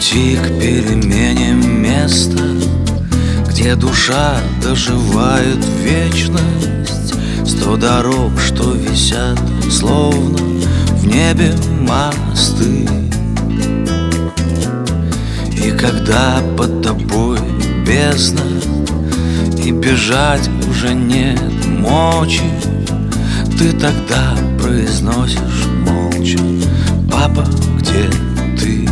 пути к перемене места, где душа доживает вечность. 100 дорог, что висят, словно в небе мосты. И когда под тобой бездна, и бежать уже нет мочи, ты тогда произносишь молча: папа, где ты?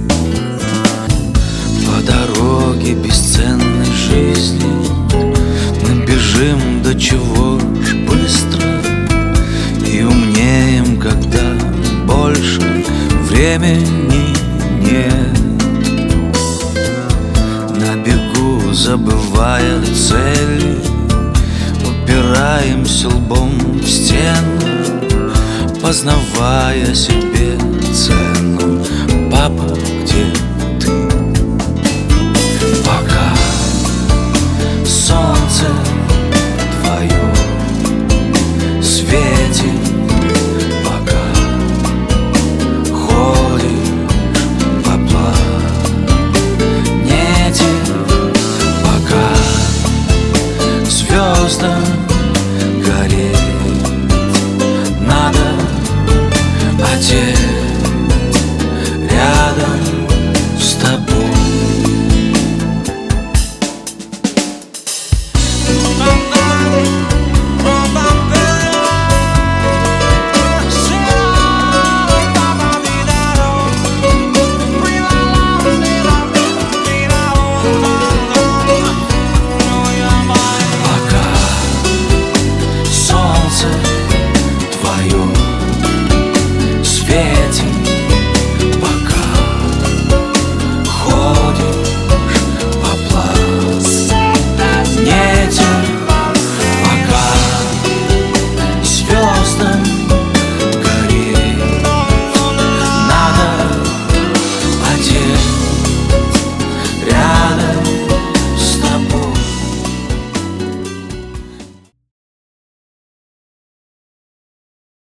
По дороге бесценной жизни мы бежим до чего ж быстро и умнеем, когда больше времени нет. На бегу, забывая цели, упираемся лбом в стену, познавая себе цену. Папа, где ты? Пока солнце